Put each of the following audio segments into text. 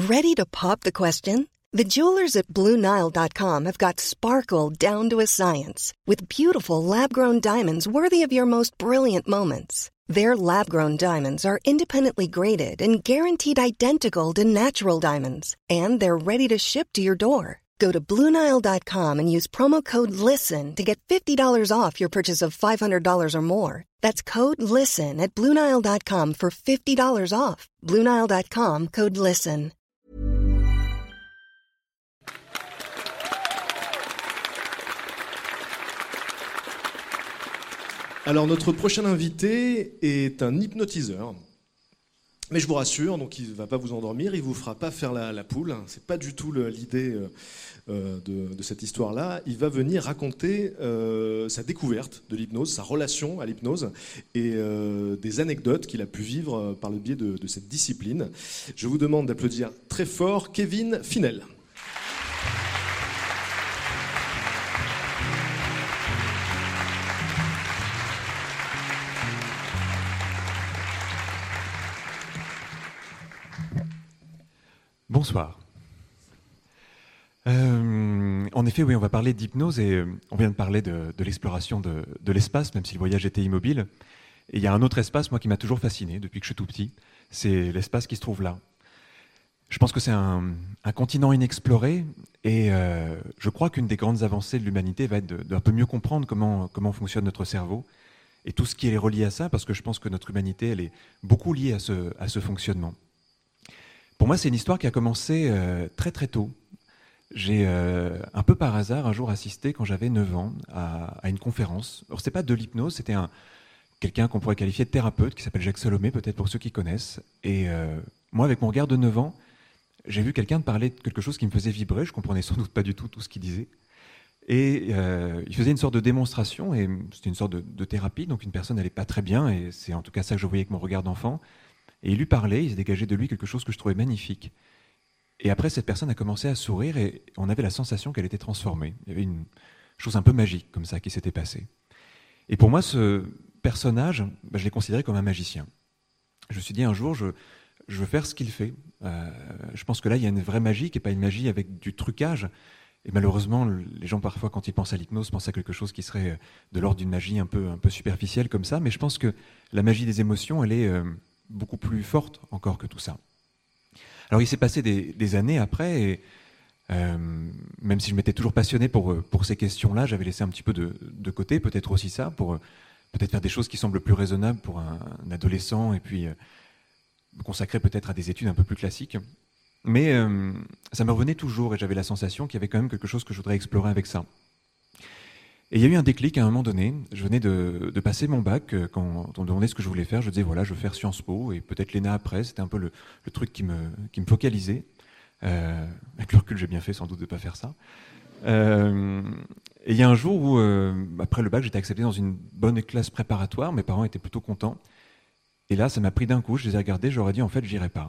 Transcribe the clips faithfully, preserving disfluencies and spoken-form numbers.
Ready to pop the question? The jewelers at Blue Nile dot com have got sparkle down to a science with beautiful lab-grown diamonds worthy of your most brilliant moments. Their lab-grown diamonds are independently graded and guaranteed identical to natural diamonds, and they're ready to ship to your door. Go to Blue Nile dot com and use promo code LISTEN to get fifty dollars off your purchase of five hundred dollars or more. That's code LISTEN at Blue Nile dot com for fifty dollars off. Blue Nile dot com, code LISTEN. Alors, notre prochain invité est un hypnotiseur. Mais je vous rassure, donc il ne va pas vous endormir, il ne vous fera pas faire la, la poule. Ce n'est pas du tout le, l'idée euh, de, de cette histoire-là. Il va venir raconter euh, sa découverte de l'hypnose, sa relation à l'hypnose et euh, des anecdotes qu'il a pu vivre par le biais de, de cette discipline. Je vous demande d'applaudir très fort Kevin Finel. Bonsoir. Euh, en effet, oui, on va parler d'hypnose et euh, on vient de parler de, de l'exploration de, de l'espace, même si le voyage était immobile. Et il y a un autre espace, moi, qui m'a toujours fasciné depuis que je suis tout petit. C'est l'espace qui se trouve là. Je pense que c'est un, un continent inexploré et euh, je crois qu'une des grandes avancées de l'humanité va être de, d'un peu mieux comprendre comment, comment fonctionne notre cerveau et tout ce qui est relié à ça, parce que je pense que notre humanité, elle est beaucoup liée à ce, à ce fonctionnement. Pour moi, c'est une histoire qui a commencé euh, très très tôt. J'ai euh, un peu par hasard un jour assisté, quand j'avais neuf ans, à, à une conférence. Alors, c'était pas de l'hypnose, c'était un, quelqu'un qu'on pourrait qualifier de thérapeute, qui s'appelle Jacques Salomé, peut-être pour ceux qui connaissent. Et euh, moi, avec mon regard de neuf ans, j'ai vu quelqu'un parler de quelque chose qui me faisait vibrer. Je comprenais sans doute pas du tout tout ce qu'il disait. Et euh, il faisait une sorte de démonstration, et c'était une sorte de, de thérapie. Donc une personne n'allait pas très bien, et c'est en tout cas ça que je voyais avec mon regard d'enfant. Et il lui parlait, il se dégageait de lui quelque chose que je trouvais magnifique. Et après, cette personne a commencé à sourire et on avait la sensation qu'elle était transformée. Il y avait une chose un peu magique comme ça qui s'était passée. Et pour moi, ce personnage, ben, je l'ai considéré comme un magicien. Je me suis dit un jour, je, je veux faire ce qu'il fait. Euh, je pense que là, il y a une vraie magie qui n'est pas une magie avec du trucage. Et malheureusement, les gens parfois, quand ils pensent à l'hypnose, pensent à quelque chose qui serait de l'ordre d'une magie un peu, un peu superficielle comme ça. Mais je pense que la magie des émotions, elle est... Euh, beaucoup plus forte encore que tout ça. Alors il s'est passé des, des années après, et euh, même si je m'étais toujours passionné pour, pour ces questions-là, j'avais laissé un petit peu de, de côté, peut-être aussi ça, pour peut-être faire des choses qui semblent plus raisonnables pour un, un adolescent, et puis euh, me consacrer peut-être à des études un peu plus classiques. Mais euh, ça me revenait toujours, et j'avais la sensation qu'il y avait quand même quelque chose que je voudrais explorer avec ça. Et il y a eu un déclic à un moment donné. Je venais de, de passer mon bac. Quand on me demandait ce que je voulais faire, je disais voilà, je veux faire Sciences Po et peut-être l'E N A après. C'était un peu le, le truc qui me, qui me focalisait. Euh, avec le recul, j'ai bien fait sans doute de ne pas faire ça. Euh, et il y a un jour où, euh, après le bac, j'étais accepté dans une bonne classe préparatoire. Mes parents étaient plutôt contents. Et là, ça m'a pris d'un coup. Je les ai regardés, j'aurais dit en fait, j'irai pas.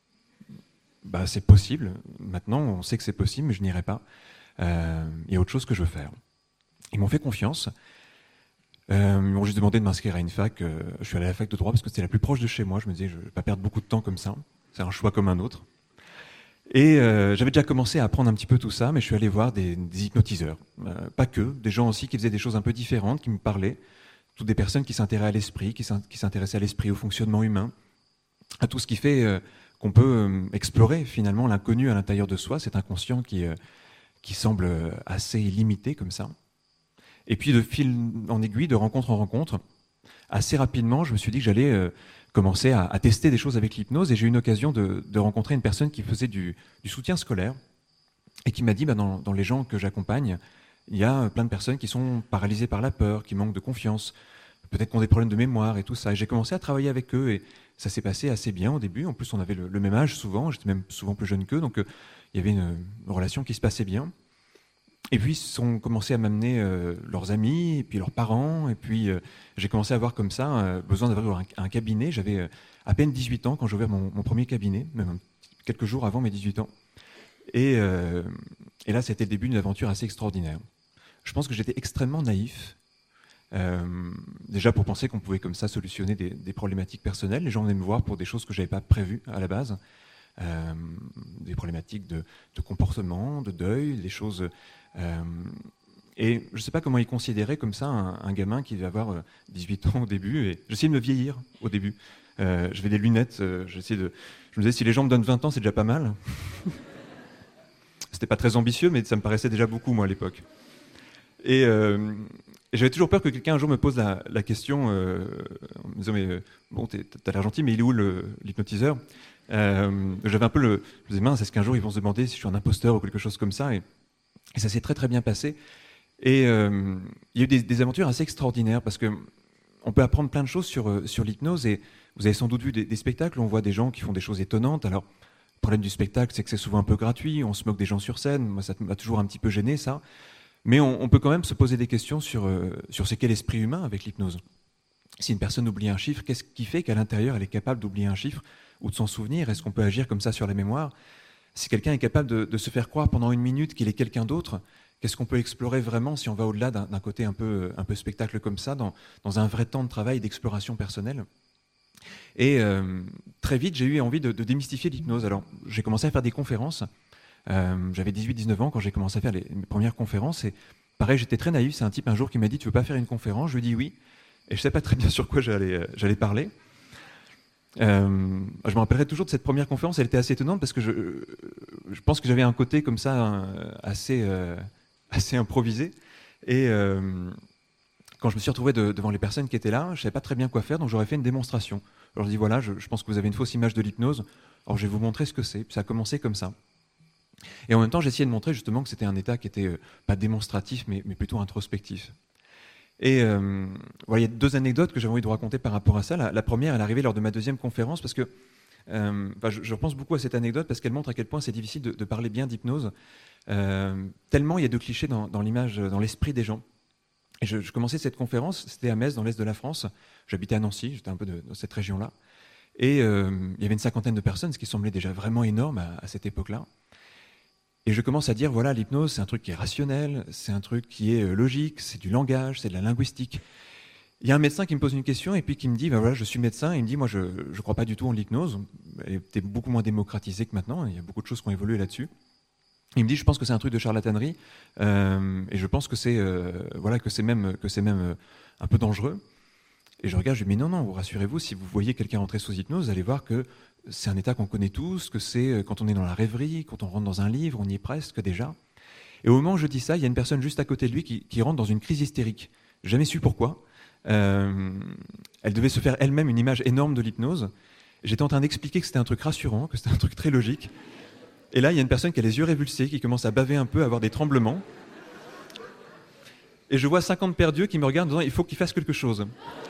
Bah, c'est possible. Maintenant, on sait que c'est possible, mais je n'irai pas. Euh, il y a autre chose que je veux faire. Ils m'ont fait confiance. Euh, ils m'ont juste demandé de m'inscrire à une fac. Euh, je suis allé à la fac de droit parce que c'était la plus proche de chez moi. Je me disais, je ne vais pas perdre beaucoup de temps comme ça. C'est un choix comme un autre. Et euh, j'avais déjà commencé à apprendre un petit peu tout ça, mais je suis allé voir des, des hypnotiseurs. Euh, pas que, des gens aussi qui faisaient des choses un peu différentes, qui me parlaient. Toutes des personnes qui s'intéressaient à l'esprit, qui s'intéressaient à l'esprit, au fonctionnement humain, à tout ce qui fait euh, qu'on peut euh, explorer finalement l'inconnu à l'intérieur de soi, cet inconscient qui, euh, qui semble assez illimité comme ça. Et puis de fil en aiguille, de rencontre en rencontre, assez rapidement, je me suis dit que j'allais euh, commencer à, à tester des choses avec l'hypnose, et j'ai eu une occasion de, de rencontrer une personne qui faisait du, du soutien scolaire et qui m'a dit bah, dans, dans les gens que j'accompagne, il y a plein de personnes qui sont paralysées par la peur, qui manquent de confiance, peut-être qui ont des problèmes de mémoire et tout ça. Et j'ai commencé à travailler avec eux et ça s'est passé assez bien au début. En plus, on avait le, le même âge souvent, j'étais même souvent plus jeune qu'eux, donc euh, il y avait une, une relation qui se passait bien. Et puis, ils ont commencé à m'amener euh, leurs amis, et puis leurs parents, et puis euh, j'ai commencé à avoir comme ça euh, besoin d'avoir un, un cabinet. J'avais euh, à peine dix-huit ans quand j'ai ouvert mon, mon premier cabinet, même un, quelques jours avant mes dix-huit ans. Et, euh, et là, c'était le début d'une aventure assez extraordinaire. Je pense que j'étais extrêmement naïf, euh, déjà pour penser qu'on pouvait comme ça solutionner des, des problématiques personnelles. Les gens venaient me voir pour des choses que je n'avais pas prévues à la base. Euh, des, des problématiques de, de comportement, de deuil, des choses... Euh, et je ne sais pas comment il considérait comme ça un, un gamin qui devait avoir dix-huit ans au début, et j'essayais de me vieillir au début. Euh, j'avais des lunettes, euh, j'essayais de... je me disais si les gens me donnent vingt ans, c'est déjà pas mal. C'était pas très ambitieux, mais ça me paraissait déjà beaucoup, moi, à l'époque. Et, euh, et j'avais toujours peur que quelqu'un un jour me pose la, la question, euh, en me disant, mais euh, bon, t'as l'air gentil, mais il est où le, l'hypnotiseur euh, J'avais un peu le... Je me disais, mince, est-ce qu'un jour ils vont se demander si je suis un imposteur ou quelque chose comme ça, et, et ça s'est très très bien passé. Et euh, il y a eu des, des aventures assez extraordinaires, parce que on peut apprendre plein de choses sur, sur l'hypnose, et vous avez sans doute vu des, des spectacles où on voit des gens qui font des choses étonnantes. Alors, le problème du spectacle, c'est que c'est souvent un peu gratuit, on se moque des gens sur scène, moi ça m'a toujours un petit peu gêné ça, mais on, on peut quand même se poser des questions sur, euh, sur c'est quel l'esprit humain avec l'hypnose. Si une personne oublie un chiffre, qu'est-ce qui fait qu'à l'intérieur elle est capable d'oublier un chiffre ou de s'en souvenir? Est-ce qu'on peut agir comme ça sur la mémoire? Si quelqu'un est capable de, de se faire croire pendant une minute qu'il est quelqu'un d'autre, qu'est-ce qu'on peut explorer vraiment si on va au-delà d'un, d'un côté un peu, un peu spectacle comme ça, dans, dans un vrai temps de travail, d'exploration personnelle? Et euh, très vite, j'ai eu envie de, de démystifier l'hypnose. Alors, j'ai commencé à faire des conférences. Euh, j'avais dix-huit dix-neuf ans quand j'ai commencé à faire les, mes premières conférences. Et pareil, j'étais très naïf. C'est un type un jour qui m'a dit « Tu veux pas faire une conférence ?» Je lui ai dit oui. Et je ne savais pas très bien sur quoi j'allais, j'allais parler. Euh, je me rappellerai toujours de cette première conférence. Elle était assez étonnante parce que je, je pense que j'avais un côté comme ça un, assez, euh, assez improvisé. Et... Euh, quand je me suis retrouvé de, devant les personnes qui étaient là, je ne savais pas très bien quoi faire, donc j'aurais fait une démonstration. Alors je dis voilà, je, je pense que vous avez une fausse image de l'hypnose, alors je vais vous montrer ce que c'est. Puis ça a commencé comme ça. Et en même temps, j'ai essayé de montrer justement que c'était un état qui était euh, pas démonstratif, mais, mais plutôt introspectif. Et euh, voilà, il y a deux anecdotes que j'avais envie de vous raconter par rapport à ça. La, la première, elle est arrivée lors de ma deuxième conférence, parce que euh, enfin, je, je repense beaucoup à cette anecdote, parce qu'elle montre à quel point c'est difficile de, de parler bien d'hypnose. Euh, tellement il y a de clichés dans, dans l'image, dans l'esprit des gens. Et je, je commençais cette conférence, c'était à Metz, dans l'est de la France. J'habitais à Nancy, j'étais un peu de, de cette région-là. Et euh, il y avait une cinquantaine de personnes, ce qui semblait déjà vraiment énorme à, à cette époque-là. Et je commence à dire, voilà, l'hypnose, c'est un truc qui est rationnel, c'est un truc qui est logique, c'est du langage, c'est de la linguistique. Il y a un médecin qui me pose une question et puis qui me dit, ben voilà, je suis médecin, et il me dit, moi, je ne crois pas du tout en l'hypnose. Elle était beaucoup moins démocratisée que maintenant, il y a beaucoup de choses qui ont évolué là-dessus. Il me dit, je pense que c'est un truc de charlatanerie, euh, et je pense que c'est, euh, voilà, que c'est même, que c'est même euh, un peu dangereux. Et je regarde, je dis, mais non, non, vous rassurez-vous, si vous voyez quelqu'un rentrer sous hypnose, vous allez voir que c'est un état qu'on connaît tous, que c'est quand on est dans la rêverie, quand on rentre dans un livre, on y est presque déjà. Et au moment où je dis ça, il y a une personne juste à côté de lui qui, qui rentre dans une crise hystérique. J'ai jamais su pourquoi. Euh, elle devait se faire elle-même une image énorme de l'hypnose. J'étais en train d'expliquer que c'était un truc rassurant, que c'était un truc très logique. Et là, il y a une personne qui a les yeux révulsés, qui commence à baver un peu, à avoir des tremblements. Et je vois cinquante pères Dieu qui me regardent en disant « il faut qu'il fasse quelque chose ».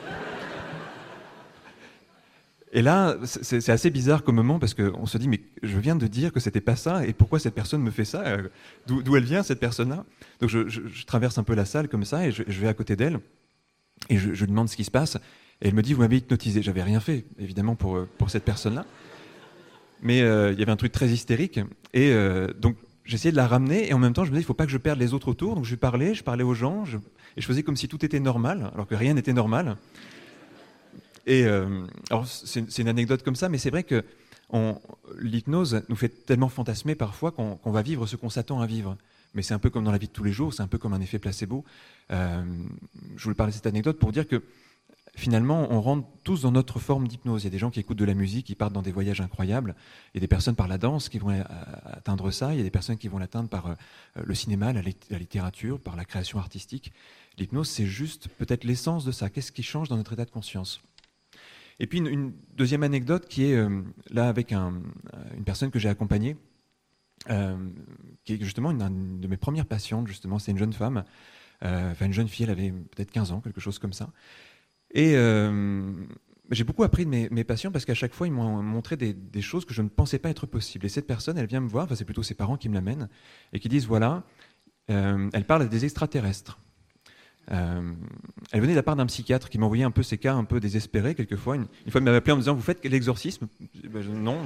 Et là, c'est, c'est assez bizarre comme moment, parce qu'on se dit « mais je viens de dire que c'était pas ça, et pourquoi cette personne me fait ça ? D'où, d'où elle vient, cette personne-là » Donc je, je, je traverse un peu la salle comme ça, et je, je vais à côté d'elle, et je, je lui demande ce qui se passe. Et elle me dit « vous m'avez hypnotisé ». J'avais rien fait, évidemment, pour, pour cette personne-là. Mais euh, il y avait un truc très hystérique, et euh, donc j'essayais de la ramener, et en même temps je me disais il ne faut pas que je perde les autres autour, donc je lui parlais, je parlais aux gens, je, et je faisais comme si tout était normal, alors que rien n'était normal. Et euh, alors c'est, c'est une anecdote comme ça, mais c'est vrai que on, l'hypnose nous fait tellement fantasmer parfois qu'on, qu'on va vivre ce qu'on s'attend à vivre. Mais c'est un peu comme dans la vie de tous les jours, c'est un peu comme un effet placebo. Euh, je voulais parler de cette anecdote pour dire que finalement, on rentre tous dans notre forme d'hypnose. Il y a des gens qui écoutent de la musique, qui partent dans des voyages incroyables. Il y a des personnes par la danse qui vont atteindre ça. Il y a des personnes qui vont l'atteindre par le cinéma, la littérature, par la création artistique. L'hypnose, c'est juste peut-être l'essence de ça. Qu'est-ce qui change dans notre état de conscience ? Et puis une, une deuxième anecdote qui est euh, là avec un, une personne que j'ai accompagnée, euh, qui est justement une, une de mes premières patientes. Justement, c'est une jeune femme, euh, enfin une jeune fille. Elle avait peut-être quinze ans, quelque chose comme ça. Et euh, j'ai beaucoup appris de mes, mes patients parce qu'à chaque fois, ils m'ont montré des, des choses que je ne pensais pas être possibles. Et cette personne, elle vient me voir, enfin, c'est plutôt ses parents qui me l'amènent, et qui disent, voilà, euh, elle parle des extraterrestres. Euh, elle venait de la part d'un psychiatre qui m'envoyait un peu ces cas un peu désespérés, quelquefois. Une, une fois, il m'avait appelé en me disant, vous faites l'exorcisme ? Ben, je, Non.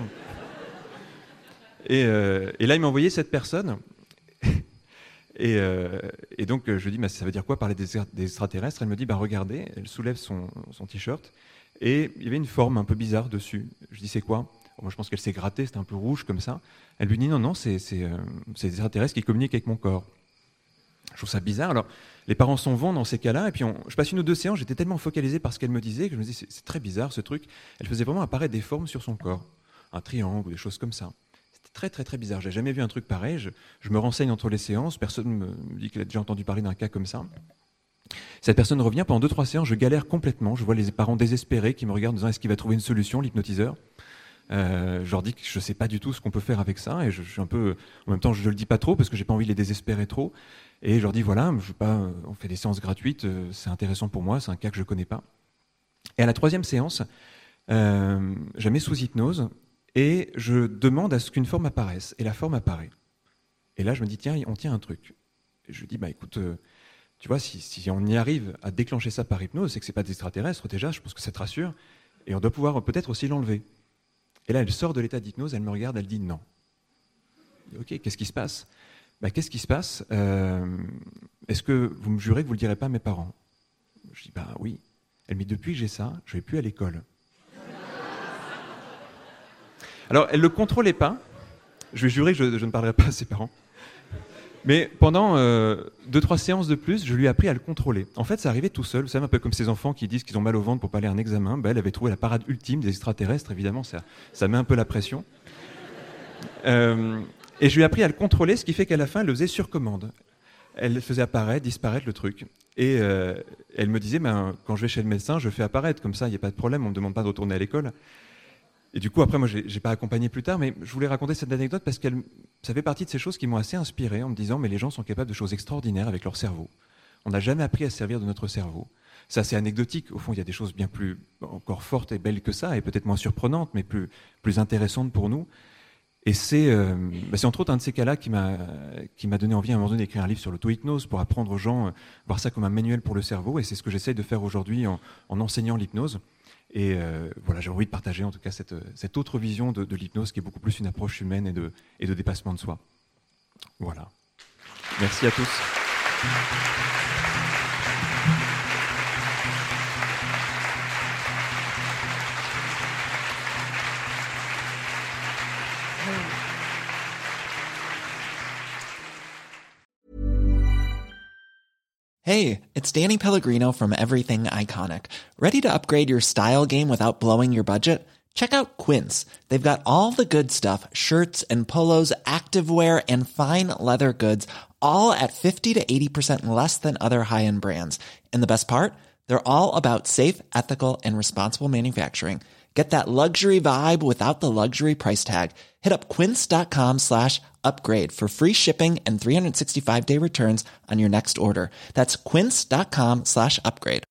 Et, euh, et là, il m'a envoyé cette personne. Et, euh, et donc, je lui dis, bah, ça veut dire quoi parler des, des extraterrestres ? Elle me dit, bah, regardez, elle soulève son, son t-shirt, et il y avait une forme un peu bizarre dessus. Je dis, c'est quoi ? Moi, je pense qu'elle s'est grattée, c'était un peu rouge comme ça. Elle lui dit non, non, c'est, c'est, euh, c'est des extraterrestres qui communiquent avec mon corps. Je trouve ça bizarre. Alors, les parents s'en vont dans ces cas-là, et puis on, je passe une ou deux séances, j'étais tellement focalisé par ce qu'elle me disait que je me disais, c'est, c'est très bizarre ce truc. Elle faisait vraiment apparaître des formes sur son corps, un triangle ou des choses comme ça. C'était très, très, très bizarre. J'ai jamais vu un truc pareil. Je, je me renseigne entre les séances, personne me dit qu'elle a déjà entendu parler d'un cas comme ça. Cette personne revient pendant deux, trois séances, je galère complètement. Je vois les parents désespérés qui me regardent en disant, est-ce qu'il va trouver une solution, l'hypnotiseur ? Euh, je leur dis que je ne sais pas du tout ce qu'on peut faire avec ça, et je, je suis un peu, en même temps je ne le dis pas trop parce que j'ai pas envie de les désespérer trop, et je leur dis voilà, je veux pas, on fait des séances gratuites, c'est intéressant pour moi, c'est un cas que je ne connais pas. Et à la troisième séance, euh, je la mets sous hypnose et je demande à ce qu'une forme apparaisse, et la forme apparaît. Et là je me dis tiens, on tient un truc. Et je lui dis bah écoute, euh, tu vois, si, si on y arrive à déclencher ça par hypnose, c'est que c'est pas des extraterrestres déjà, je pense que ça te rassure, et on doit pouvoir peut-être aussi l'enlever. Et là, elle sort de l'état d'hypnose, elle me regarde, elle dit non. Ok, qu'est-ce qui se passe ? Bah, qu'est-ce qui se passe ? euh, Est-ce que vous me jurez que vous ne le direz pas à mes parents ? Je dis bah oui. Elle me dit depuis que j'ai ça, je ne vais plus à l'école. Alors, elle ne le contrôlait pas. Je vais jurer que je, je ne parlerai pas à ses parents. Mais pendant euh, deux, trois séances de plus, je lui ai appris à le contrôler. En fait, ça arrivait tout seul. Vous savez, un peu comme ces enfants qui disent qu'ils ont mal au ventre pour pas aller à un examen. Ben, elle avait trouvé la parade ultime des extraterrestres. Évidemment, ça, ça met un peu la pression. Euh, et je lui ai appris à le contrôler, ce qui fait qu'à la fin, elle le faisait sur commande. Elle faisait apparaître, disparaître le truc. Et euh, elle me disait, ben, quand je vais chez le médecin, je fais apparaître. Comme ça, il n'y a pas de problème, on ne me demande pas de retourner à l'école. Et du coup, après, moi, je n'ai pas accompagné plus tard, mais je voulais raconter cette anecdote parce que ça fait partie de ces choses qui m'ont assez inspiré en me disant, mais les gens sont capables de choses extraordinaires avec leur cerveau. On n'a jamais appris à se servir de notre cerveau. C'est assez anecdotique. Au fond, il y a des choses bien plus, encore fortes et belles que ça, et peut-être moins surprenantes, mais plus, plus intéressantes pour nous. Et c'est, euh, bah c'est entre autres un de ces cas-là qui m'a, qui m'a donné envie à un moment donné d'écrire un livre sur l'auto-hypnose pour apprendre aux gens, euh, voir ça comme un manuel pour le cerveau. Et c'est ce que j'essaye de faire aujourd'hui en, en enseignant l'hypnose. Et euh, voilà, j'ai envie de partager en tout cas cette, cette autre vision de, de l'hypnose qui est beaucoup plus une approche humaine et de, et de dépassement de soi. Voilà. Merci à tous. Hey, it's Danny Pellegrino from Everything Iconic. Ready to upgrade your style game without blowing your budget? Check out Quince. They've got all the good stuff, shirts and polos, activewear, and fine leather goods, all at fifty to eighty percent less than other high-end brands. And the best part? They're all about safe, ethical, and responsible manufacturing. Get that luxury vibe without the luxury price tag. Hit up quince.com slash upgrade for free shipping and three sixty-five day returns on your next order. That's quince.com slash upgrade.